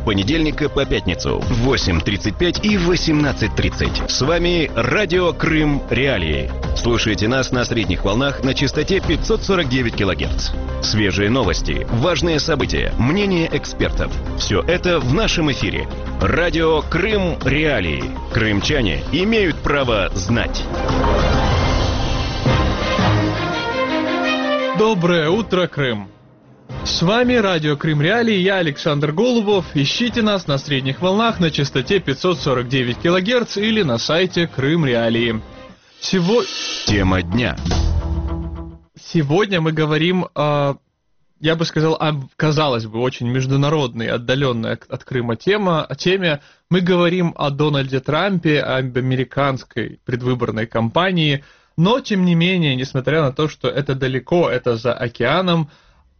понедельника по пятницу в 8:35 и 18:30. С вами Радио Крым Реалии. Слушайте нас на средних волнах на частоте 549 кГц. Свежие новости, важные события, мнения экспертов. Все это в нашем эфире. Радио Крым Реалии. Крымчане имеют право знать. Доброе утро, Крым! С вами Радио Крым Реалии, я Александр Голубов. Ищите нас на средних волнах на частоте 549 кГц или на сайте Крым Реалии. Тема дня. Сегодня мы говорим о, я бы сказал, казалось бы, очень международной, отдаленной от Крыма теме. Мы говорим о Дональде Трампе, об американской предвыборной кампании. Но, тем не менее, несмотря на то, что это далеко, это за океаном,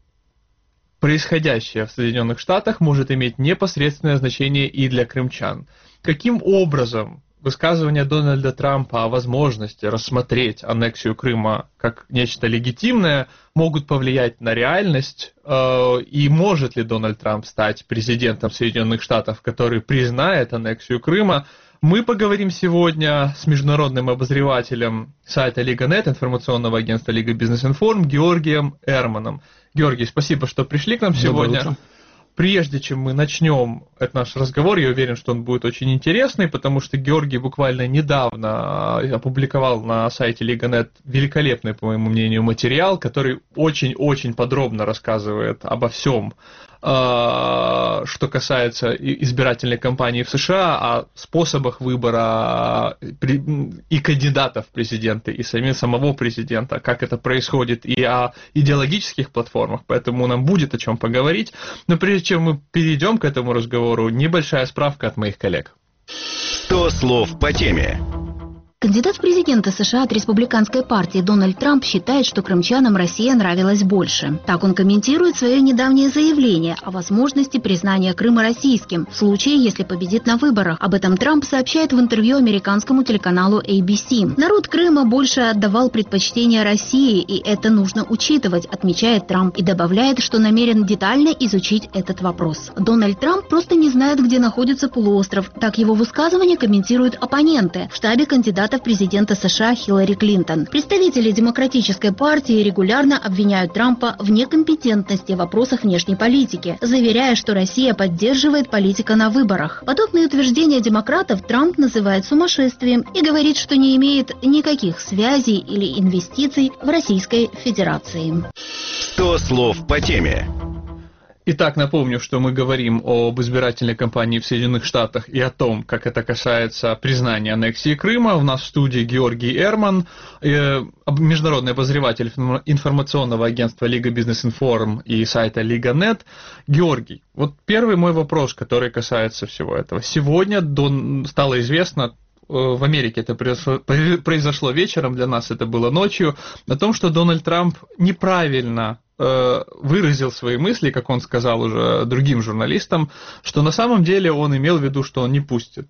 происходящее в Соединенных Штатах может иметь непосредственное значение и для крымчан. Каким образом высказывания Дональда Трампа о возможности рассмотреть аннексию Крыма как нечто легитимное могут повлиять на реальность, и может ли Дональд Трамп стать президентом Соединенных Штатов, который признает аннексию Крыма? Мы поговорим сегодня с международным обозревателем сайта Лига.нет, информационного агентства Лига Бизнес-Информ, Георгием Эрманом. Георгий, спасибо, что пришли к нам сегодня. Прежде чем мы начнем этот наш разговор, я уверен, что он будет очень интересный, потому что Георгий буквально недавно опубликовал на сайте Лига.нет великолепный, по моему мнению, материал, который очень-очень подробно рассказывает обо всем, что касается избирательной кампании в США, о способах выбора и кандидатов в президенты, и самого президента, как это происходит, и о идеологических платформах, поэтому нам будет о чем поговорить. Но прежде чем мы перейдем к этому разговору, небольшая справка от моих коллег. 100 слов по теме. Кандидат в президенты США от республиканской партии Дональд Трамп считает, что крымчанам Россия нравилась больше. Так он комментирует свое недавнее заявление о возможности признания Крыма российским в случае, если победит на выборах. Об этом Трамп сообщает в интервью американскому телеканалу ABC. Народ Крыма больше отдавал предпочтение России, и это нужно учитывать, отмечает Трамп, и добавляет, что намерен детально изучить этот вопрос. Дональд Трамп просто не знает, где находится полуостров. Так его высказывание комментируют оппоненты в штабе кандидата в президента США Хиллари Клинтон. Представители Демократической партии регулярно обвиняют Трампа в некомпетентности в вопросах внешней политики, заверяя, что Россия поддерживает политика на выборах. Подобные утверждения демократов Трамп называет сумасшествием и говорит, что не имеет никаких связей или инвестиций в Российской Федерации. 100 слов по теме. Итак, напомню, что мы говорим об избирательной кампании в Соединенных Штатах и о том, как это касается признания аннексии Крыма. У нас в студии Георгий Эрман, международный обозреватель информационного агентства Лига Бизнес-Информ и сайта Лига.нет. Георгий, вот первый мой вопрос, который касается всего этого. Сегодня стало известно, в Америке это произошло вечером, для нас это было ночью, о том, что Дональд Трамп неправильно выразил свои мысли, как он сказал уже другим журналистам, что на самом деле он имел в виду, что он не пустит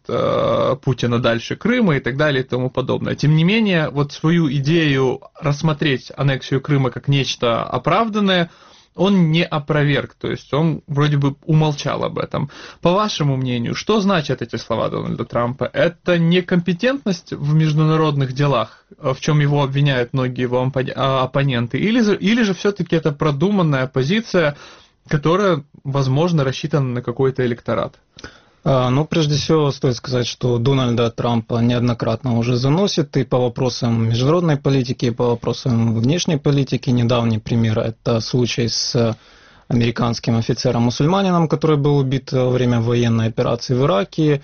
Путина дальше Крыма и так далее и тому подобное. Тем не менее, вот свою идею рассмотреть аннексию Крыма как нечто оправданное он не опроверг, то есть он вроде бы умолчал об этом. По вашему мнению, что значат эти слова Дональда Трампа? Это некомпетентность в международных делах, в чем его обвиняют многие его оппоненты, или же все-таки это продуманная позиция, которая, возможно, рассчитана на какой-то электорат? Ну, прежде всего, стоит сказать, что Дональда Трампа неоднократно уже заносит и по вопросам международной политики, и по вопросам внешней политики. Недавний пример – это случай с американским офицером-мусульманином, который был убит во время военной операции в Ираке,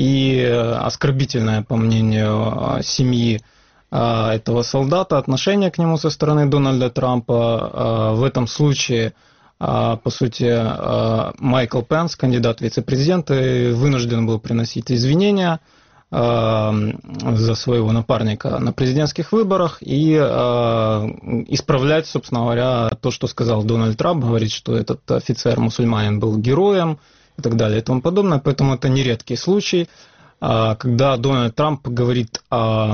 и оскорбительное, по мнению семьи этого солдата, отношение к нему со стороны Дональда Трампа. В этом случае, по сути, Майкл Пенс, кандидат в вице-президенты, вынужден был приносить извинения за своего напарника на президентских выборах и исправлять, собственно говоря, то, что сказал Дональд Трамп, говорить, что этот офицер-мусульманин был героем и так далее и тому подобное. Поэтому это не редкий случай, когда Дональд Трамп говорит о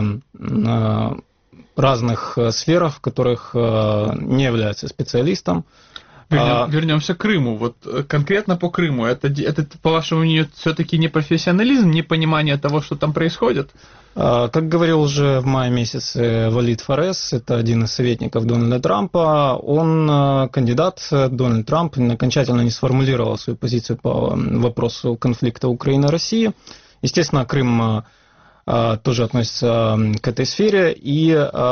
разных сферах, в которых не является специалистом. Вернемся к Крыму. Вот конкретно по Крыму. Это, по вашему мнению, все-таки не профессионализм, не понимание того, что там происходит? Как говорил уже в мае месяце Валид Фарес, это один из советников Дональда Трампа, он кандидат, Дональд Трамп, окончательно не сформулировал свою позицию по вопросу конфликта Украины-России. Естественно, Крым тоже относится к этой сфере, и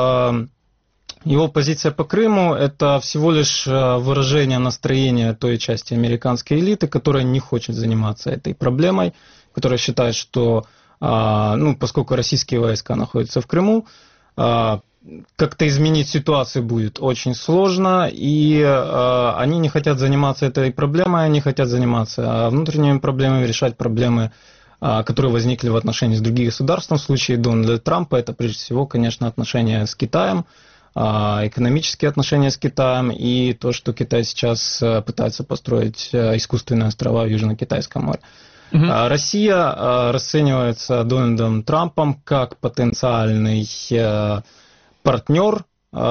его позиция по Крыму – это всего лишь выражение настроения той части американской элиты, которая не хочет заниматься этой проблемой, которая считает, что поскольку российские войска находятся в Крыму, как-то изменить ситуацию будет очень сложно, и они не хотят заниматься этой проблемой, они хотят заниматься внутренними проблемами, решать проблемы, которые возникли в отношении с другими государствами. В случае Дональда Трампа это прежде всего, конечно, отношения с Китаем, экономические отношения с Китаем и то, что Китай сейчас пытается построить искусственные острова в Южно-Китайском море. Россия расценивается Дональдом Трампом как потенциальный партнер,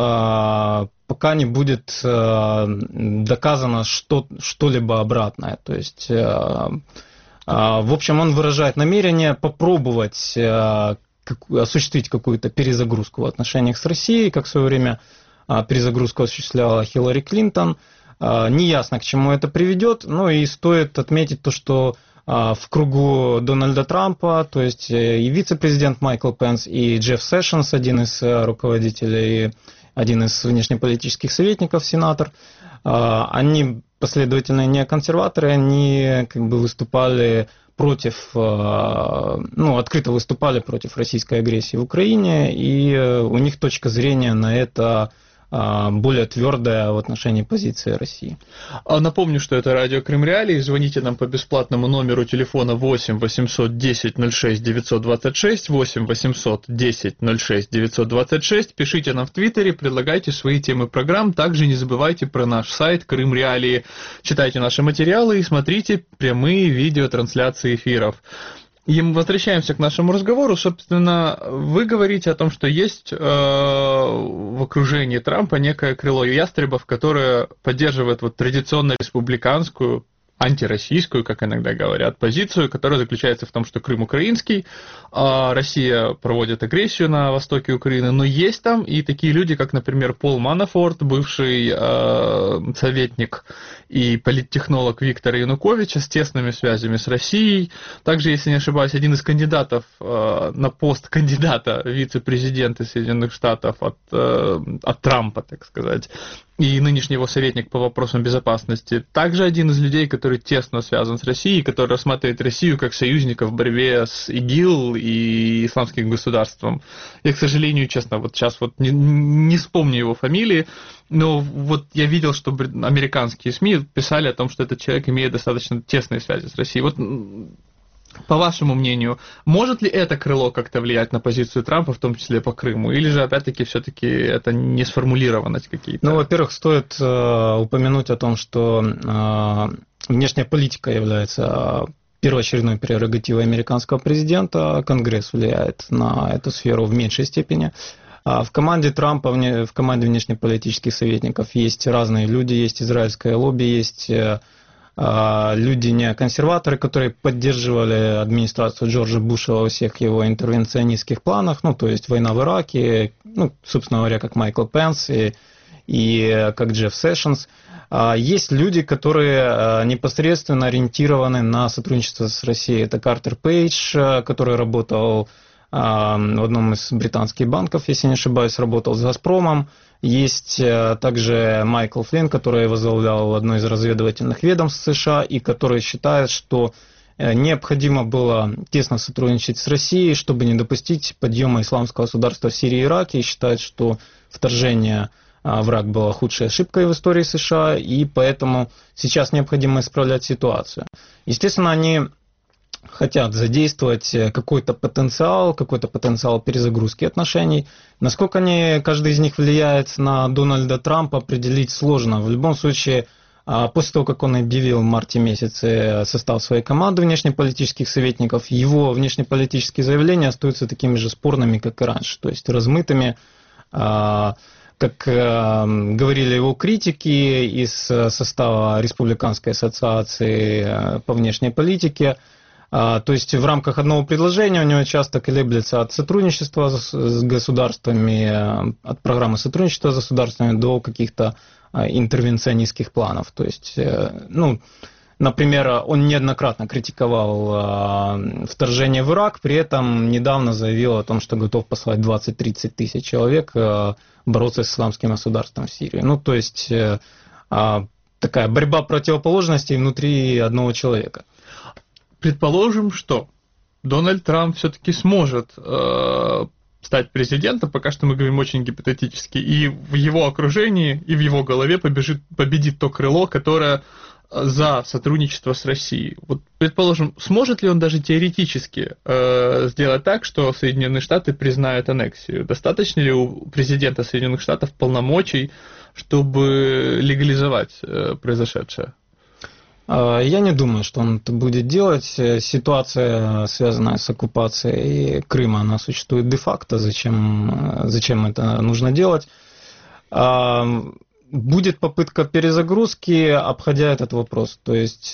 пока не будет доказано что-либо обратное. То есть, в общем, он выражает намерение попробовать осуществить какую-то перезагрузку в отношениях с Россией, как в свое время перезагрузку осуществляла Хиллари Клинтон. Неясно, к чему это приведет, но и стоит отметить то, что в кругу Дональда Трампа, то есть и вице-президент Майкл Пенс, и Джефф Сэшенс, один из руководителей, один из внешнеполитических советников, сенатор, они последовательно не консерваторы, они выступали против, открыто выступали против российской агрессии в Украине, и у них точка зрения на это более твердая в отношении позиции России. Напомню, что это радио Крым Реалии. Звоните нам по бесплатному номеру телефона 8 800 10 06 926, 8 800 10 06 926. Пишите нам в Твиттере, предлагайте свои темы программ. Также не забывайте про наш сайт Крым Реалии. Читайте наши материалы и смотрите прямые видеотрансляции эфиров. И мы возвращаемся к нашему разговору. Собственно, вы говорите о том, что есть в окружении Трампа некое крыло ястребов, которое поддерживает традиционно республиканскую, антироссийскую, как иногда говорят, позицию, которая заключается в том, что Крым украинский, а Россия проводит агрессию на востоке Украины, но есть там и такие люди, как, например, Пол Манафорт, бывший советник и политтехнолог Виктора Януковича с тесными связями с Россией. Также, если не ошибаюсь, один из кандидатов на пост кандидата вице-президента Соединенных Штатов от Трампа, так сказать, и нынешний его советник по вопросам безопасности, также один из людей, который тесно связан с Россией, который рассматривает Россию как союзника в борьбе с ИГИЛ и исламским государством. Я, к сожалению, честно, сейчас не вспомню его фамилии, но я видел, что американские СМИ писали о том, что этот человек имеет достаточно тесные связи с Россией. По вашему мнению, может ли это крыло как-то влиять на позицию Трампа, в том числе по Крыму? Или же, опять-таки, все-таки это не сформулированность какие-то? Во-первых, стоит упомянуть о том, что внешняя политика является первоочередной прерогативой американского президента. Конгресс влияет на эту сферу в меньшей степени. В команде Трампа, в команде внешнеполитических советников есть разные люди, есть израильское лобби, есть люди не консерваторы, которые поддерживали администрацию Джорджа Буша во всех его интервенционистских планах, то есть война в Ираке, собственно говоря, как Майкл Пенс и как Джефф Сэшенс. Есть люди, которые непосредственно ориентированы на сотрудничество с Россией. Это Картер Пейдж, который работал в одном из британских банков, если не ошибаюсь, работал с «Газпромом». Есть также Майкл Флинн, который возглавлял одно из разведывательных ведомств США и который считает, что необходимо было тесно сотрудничать с Россией, чтобы не допустить подъема исламского государства в Сирии и Ираке, и считает, что вторжение в Ирак было худшей ошибкой в истории США, и поэтому сейчас необходимо исправлять ситуацию. Естественно, они хотят задействовать какой-то потенциал перезагрузки отношений. Насколько каждый из них влияет на Дональда Трампа, определить сложно. В любом случае, после того, как он объявил в марте месяце состав своей команды внешнеполитических советников, его внешнеполитические заявления остаются такими же спорными, как и раньше, то есть размытыми. как говорили его критики из состава Республиканской ассоциации по внешней политике, то есть в рамках одного предложения у него часто колеблется от сотрудничества с государствами, от программы сотрудничества с государствами до каких-то интервенционистских планов. То есть, например, он неоднократно критиковал вторжение в Ирак, при этом недавно заявил о том, что готов послать 20-30 тысяч человек бороться с исламским государством в Сирии. То есть такая борьба противоположностей внутри одного человека. Предположим, что Дональд Трамп все-таки сможет стать президентом, пока что мы говорим очень гипотетически, и в его окружении, и в его голове победит то крыло, которое за сотрудничество с Россией. Вот, предположим, сможет ли он даже теоретически сделать так, что Соединенные Штаты признают аннексию? Достаточно ли у президента Соединенных Штатов полномочий, чтобы легализовать произошедшее? Я не думаю, что он это будет делать. Ситуация, связанная с оккупацией Крыма, она существует де-факто. Зачем это нужно делать? Будет попытка перезагрузки, обходя этот вопрос. То есть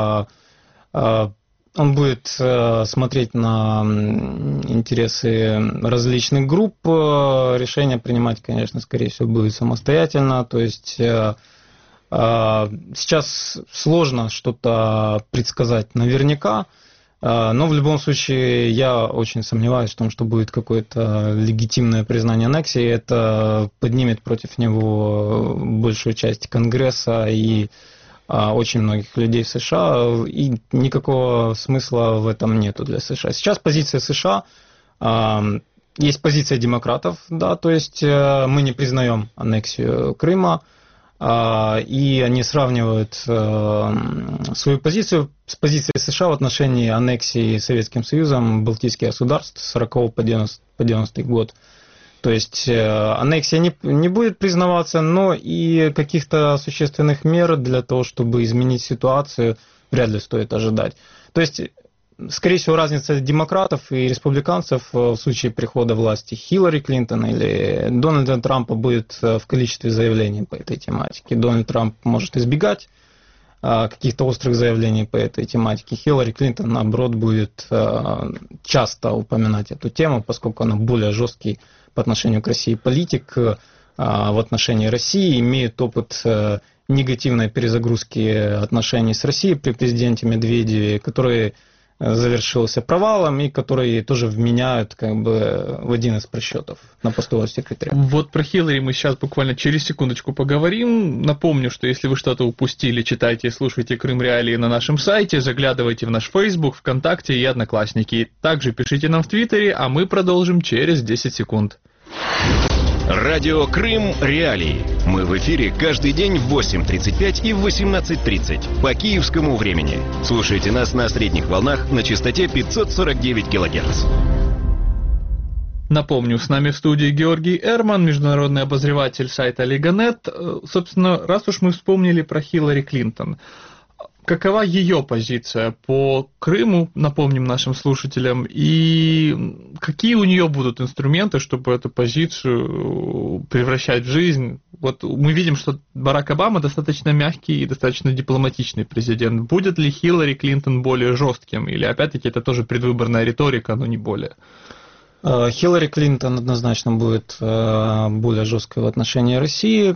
он будет смотреть на интересы различных групп. Решение принимать, конечно, скорее всего, будет самостоятельно. То есть сейчас сложно что-то предсказать наверняка, но в любом случае я очень сомневаюсь в том, что будет какое-то легитимное признание аннексии. Это поднимет против него большую часть Конгресса и очень многих людей в США, и никакого смысла в этом нету для США. Сейчас позиция США, есть позиция демократов, да, то есть мы не признаем аннексию Крыма, и они сравнивают свою позицию с позицией США в отношении аннексии Советским Союзом Балтийских государств с 40 по 90 год. То есть аннексия не будет признаваться, но и каких-то существенных мер для того, чтобы изменить ситуацию, вряд ли стоит ожидать. То есть, скорее всего, разница демократов и республиканцев в случае прихода власти Хиллари Клинтон или Дональда Трампа будет в количестве заявлений по этой тематике. Дональд Трамп может избегать каких-то острых заявлений по этой тематике. Хиллари Клинтон, наоборот, будет часто упоминать эту тему, поскольку она более жесткий по отношению к России политик, в отношении России, имеет опыт негативной перезагрузки отношений с Россией при президенте Медведеве, который завершился провалом и которые тоже вменяют в один из просчетов на посту секретаря. Вот про Хиллари мы сейчас буквально через секундочку поговорим. Напомню, что если вы что-то упустили, читайте и слушайте Крым Реалии на нашем сайте, заглядывайте в наш Facebook, ВКонтакте и Одноклассники. Также пишите нам в Твиттере, а мы продолжим через 10 секунд. Радио Крым Реалии. Мы в эфире каждый день в 8:35 и в 18:30 по киевскому времени. Слушайте нас на средних волнах на частоте 549 кГц. Напомню, с нами в студии Георгий Эрман, международный обозреватель сайта Лига.нет. Собственно, раз уж мы вспомнили про Хиллари Клинтон, какова ее позиция по Крыму, напомним нашим слушателям, и какие у нее будут инструменты, чтобы эту позицию превращать в жизнь? Вот мы видим, что Барак Обама достаточно мягкий и достаточно дипломатичный президент. Будет ли Хиллари Клинтон более жестким? Или, опять-таки, это тоже предвыборная риторика, но не более? Хиллари Клинтон однозначно будет более жесткой в отношении России,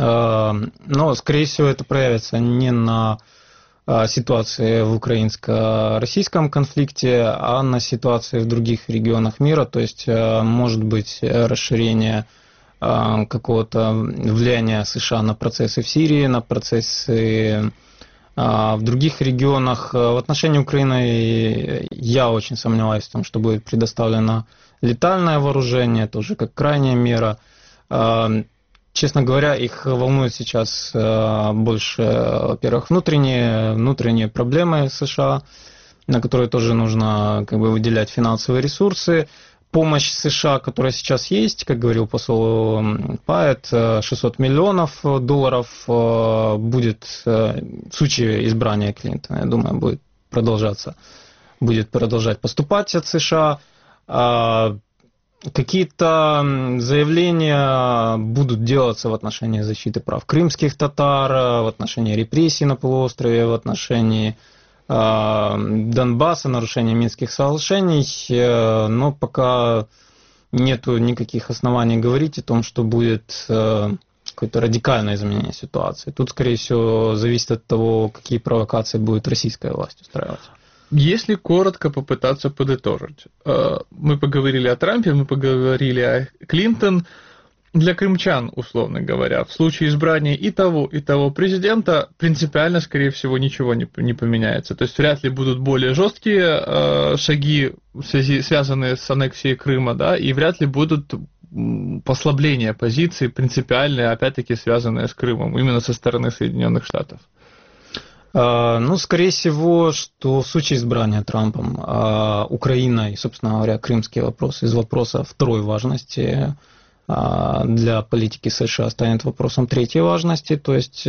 но, скорее всего, это проявится не на ситуации в украинско-российском конфликте, а на ситуации в других регионах мира, то есть может быть расширение какого-то влияния США на процессы в Сирии, на процессы в других регионах. В отношении Украины я очень сомневаюсь в том, что будет предоставлено летальное вооружение, тоже как крайняя мера. Честно говоря, их волнует сейчас больше, во-первых, внутренние проблемы США, на которые тоже нужно выделять финансовые ресурсы. Помощь США, которая сейчас есть, как говорил посол Пайет, $600 миллионов будет в случае избрания Клинтона, я думаю, будет продолжать поступать от США. Какие-то заявления будут делаться в отношении защиты прав крымских татар, в отношении репрессий на полуострове, в отношении Донбасса, нарушения Минских соглашений, но пока нету никаких оснований говорить о том, что будет какое-то радикальное изменение ситуации. Тут, скорее всего, зависит от того, какие провокации будет российская власть устраивать. Если коротко попытаться подытожить. Мы поговорили о Трампе, мы поговорили о Клинтон. Для крымчан, условно говоря, в случае избрания и того президента принципиально, скорее всего, ничего не поменяется. То есть вряд ли будут более жесткие шаги, связанные с аннексией Крыма, да, и вряд ли будут послабления позиций принципиальные, опять-таки, связанные с Крымом, именно со стороны Соединенных Штатов. Ну, скорее всего, что в случае избрания Трампом Украина и, собственно говоря, крымские вопросы из вопроса второй важности для политики США станет вопросом третьей важности, то есть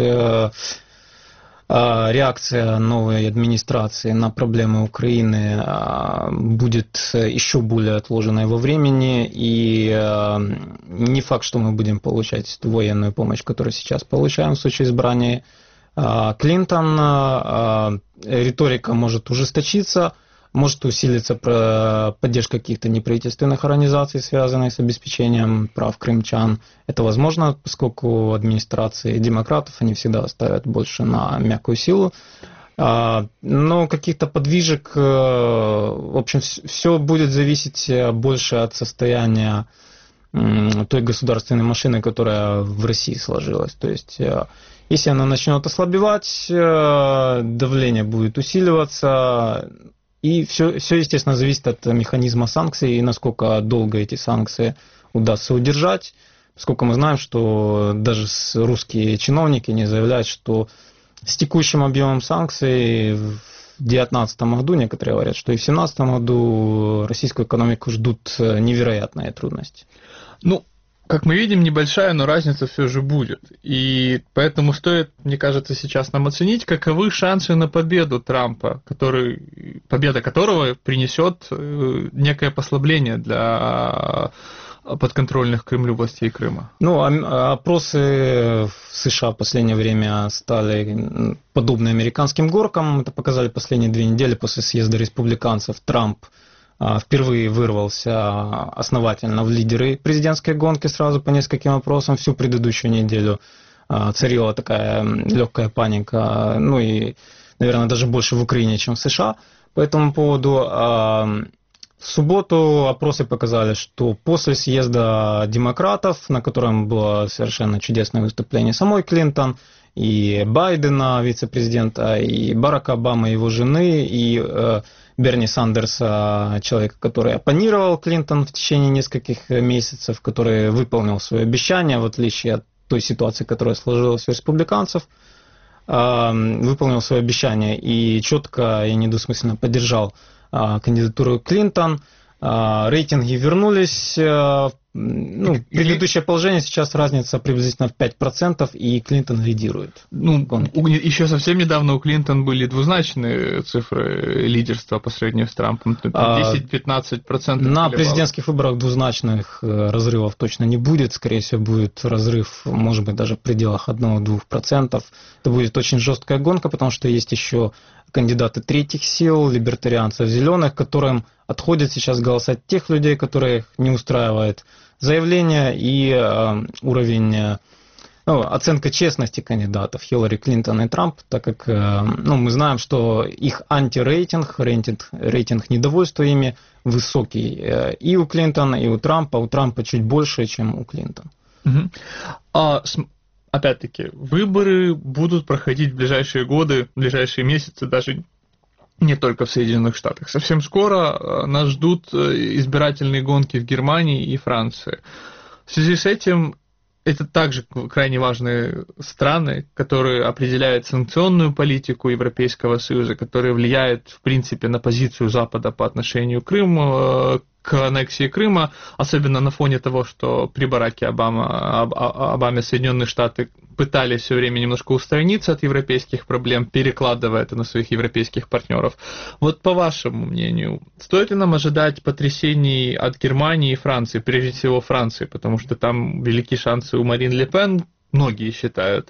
реакция новой администрации на проблемы Украины будет еще более отложенной во времени, и не факт, что мы будем получать ту военную помощь, которую сейчас получаем в случае избрания Клинтон. Риторика может ужесточиться, может усилиться поддержка каких-то неправительственных организаций, связанных с обеспечением прав крымчан. Это возможно, поскольку администрации демократов они всегда ставят больше на мягкую силу. Но каких-то подвижек, в общем, все будет зависеть больше от состояния той государственной машины, которая в России сложилась. То есть, если она начнет ослабевать, давление будет усиливаться, и все, естественно, зависит от механизма санкций и насколько долго эти санкции удастся удержать, поскольку мы знаем, что даже русские чиновники не заявляют, что с текущим объемом санкций в 2019 году, некоторые говорят, что и в 2017 году российскую экономику ждут невероятные трудности. Ну, как мы видим, небольшая, но разница все же будет. И поэтому стоит, мне кажется, сейчас нам оценить, каковы шансы на победу Трампа, победа которого принесет некое послабление для подконтрольных Кремлю властей Крыма. Ну, опросы в США в последнее время стали подобны американским горкам. Это показали последние 2 недели после съезда республиканцев. Трамп впервые вырвался основательно в лидеры президентской гонки сразу по нескольким вопросам. Всю предыдущую неделю царила такая легкая паника, ну и, наверное, даже больше в Украине, чем в США по этому поводу. В субботу опросы показали, что после съезда демократов, на котором было совершенно чудесное выступление самой Клинтон, и Байдена, вице-президента, и Барака Обамы, его жены, и Берни Сандерса, человека, который оппонировал Клинтон в течение нескольких месяцев, который выполнил свое обещание, в отличие от той ситуации, которая сложилась у республиканцев, выполнил свое обещание и четко и недвусмысленно поддержал кандидатуру Клинтон. Рейтинги вернулись. Ну, предыдущее положение, сейчас разница приблизительно в 5%, и Клинтон лидирует. Ну, еще совсем недавно у Клинтон были двузначные цифры лидерства по сравнению с Трампом. 10-15%. На президентских выборах двузначных разрывов точно не будет. Скорее всего, будет разрыв, может быть, даже в пределах 1-2%. Это будет очень жесткая гонка, потому что есть еще кандидаты третьих сил, либертарианцев, зеленых, которым отходят сейчас голоса тех людей, которых не устраивает заявление и уровень, оценка честности кандидатов Хиллари Клинтон и Трамп, так как мы знаем, что их антирейтинг, рейтинг недовольства ими высокий и у Клинтона, и у Трампа чуть больше, чем у Клинтон. Опять-таки, выборы будут проходить в ближайшие годы, в ближайшие месяцы, даже не только в Соединенных Штатах. Совсем скоро нас ждут избирательные гонки в Германии и Франции. В связи с этим это также крайне важные страны, которые определяют санкционную политику Европейского Союза, которые влияют, в принципе, на позицию Запада по отношению к к аннексии Крыма, особенно на фоне того, что при Бараке Обаме Соединенные Штаты пытались все время немножко устраниться от европейских проблем, перекладывая это на своих европейских партнеров. Вот по вашему мнению, стоит ли нам ожидать потрясений от Германии и Франции, прежде всего Франции, потому что там велики шансы у Марин Ле Пен, многие считают,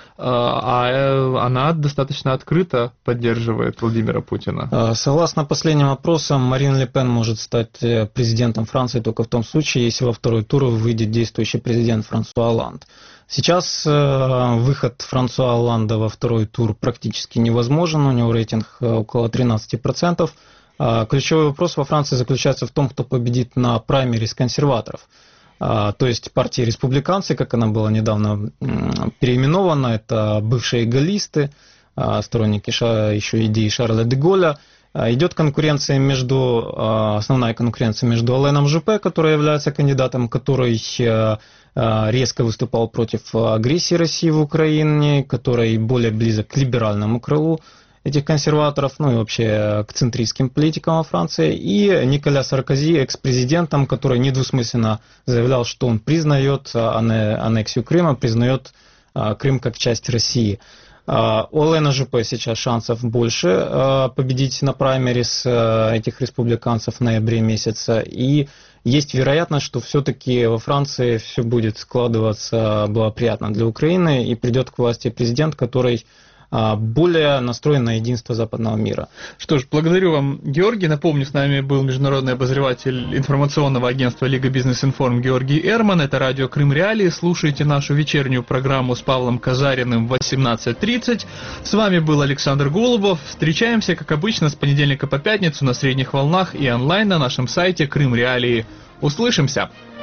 а она достаточно открыто поддерживает Владимира Путина. Согласно последним опросам, Марин Ле Пен может стать президентом Франции только в том случае, если во второй тур выйдет действующий президент Франсуа Олланд. Сейчас выход Франсуа Олланда во второй тур практически невозможен, у него рейтинг около 13%. Ключевой вопрос во Франции заключается в том, кто победит на праймерис консерваторов. То есть партия республиканцы, как она была недавно переименована, это бывшие галлисты, сторонники еще идей Шарля де Голля. Идет конкуренция основная конкуренция между Аленом Жюпе, который является кандидатом, который резко выступал против агрессии России в Украине, который более близок к либеральному крылу этих консерваторов, ну и вообще к центристским политикам во Франции, и Николя Саркози, экс-президентом, который недвусмысленно заявлял, что он признает аннексию Крыма, признает Крым как часть России. У Алена Жюпе сейчас шансов больше победить на праймерис этих республиканцев в ноябре месяце, и есть вероятность, что все-таки во Франции все будет складываться благоприятно для Украины, и придет к власти президент, который более настроен на единство западного мира. Что ж, благодарю вам, Георгий. Напомню, с нами был международный обозреватель информационного агентства Лига Бизнес-Информ Георгий Эрман. Это радио Крым Реалии. Слушайте нашу вечернюю программу с Павлом Казариным в 18:30. С вами был Александр Голубов. Встречаемся, как обычно, с понедельника по пятницу на средних волнах и онлайн на нашем сайте Крым Реалии. Услышимся!